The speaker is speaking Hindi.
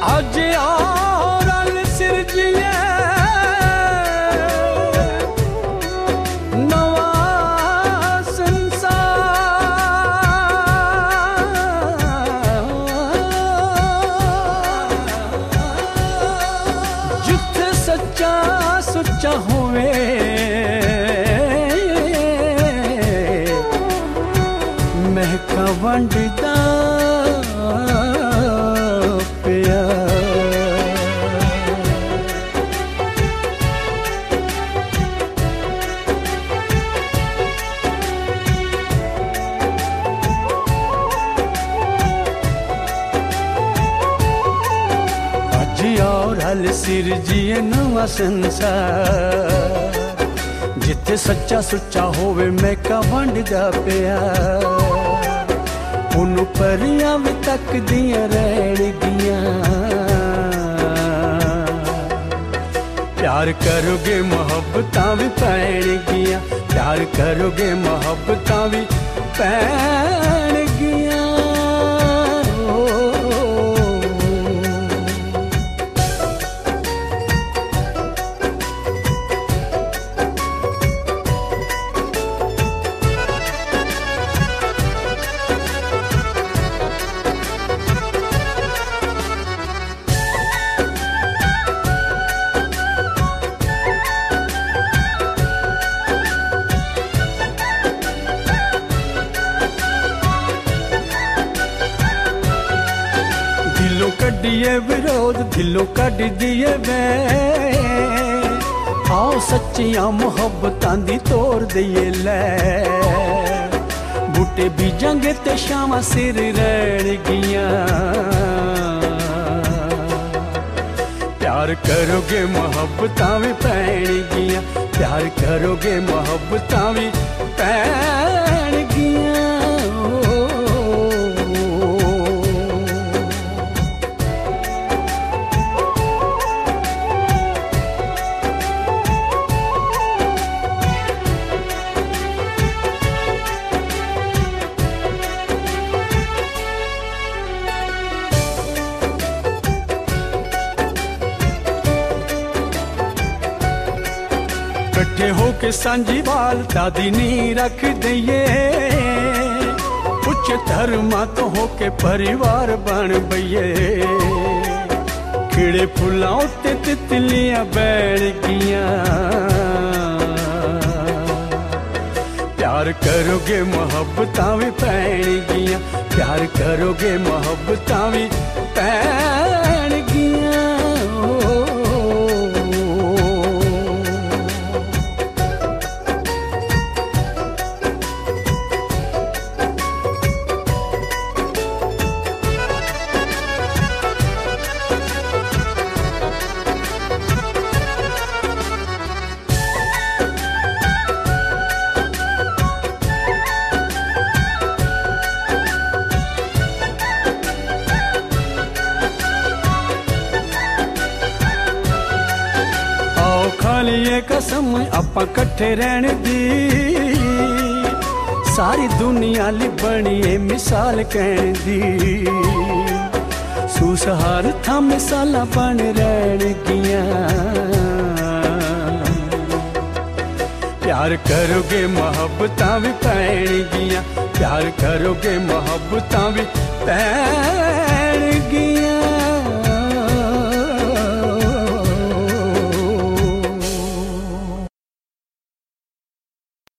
अज और रल सिरजिए नवा संसार जिथे सच्चा सुच्चा होवे महका वंडदा सिरजिए नवा संसार जिथे सच्चा सुच्चा होवे महका वंडदा पिया उन्नू परियां भी तकदियां रहणगियां प्यार करोगे मोहब्बतां भी पैणगियां प्यार करोगे मोहब्बतां भी पैणगियां कड्डिए विरोध दिलों कड्ड दिए वे आओ सच्चियां मोहब्बतां दी तोड़ दिए लै बूटे बीजांगे ते शामां सिर रहणगियां प्यार करोगे मोहब्बतां भी पैणगियां प्यार करोगे मोहब्बतां भी पैणगियां कट्ठे होके सांझी बाल दादी नी रख दईए उच्च धर्मा तो होके परिवार बन बईए खिड़े फुलां उत्ते तितलियां बैणगियां प्यार करोगे मोहब्बतां भी पैणगियां प्यार करोगे मोहब्बतां भी पैणगियां खालिए कसम आपां कट्ठे रहण दी सारी दुनिया ली बनी है मिसाल कहण दी सूस हर थां मिसालां बन रहणगियां प्यार करोगे मोहब्बतां भी पैणगियां प्यार करोगे मोहब्बतां भी पैणगियां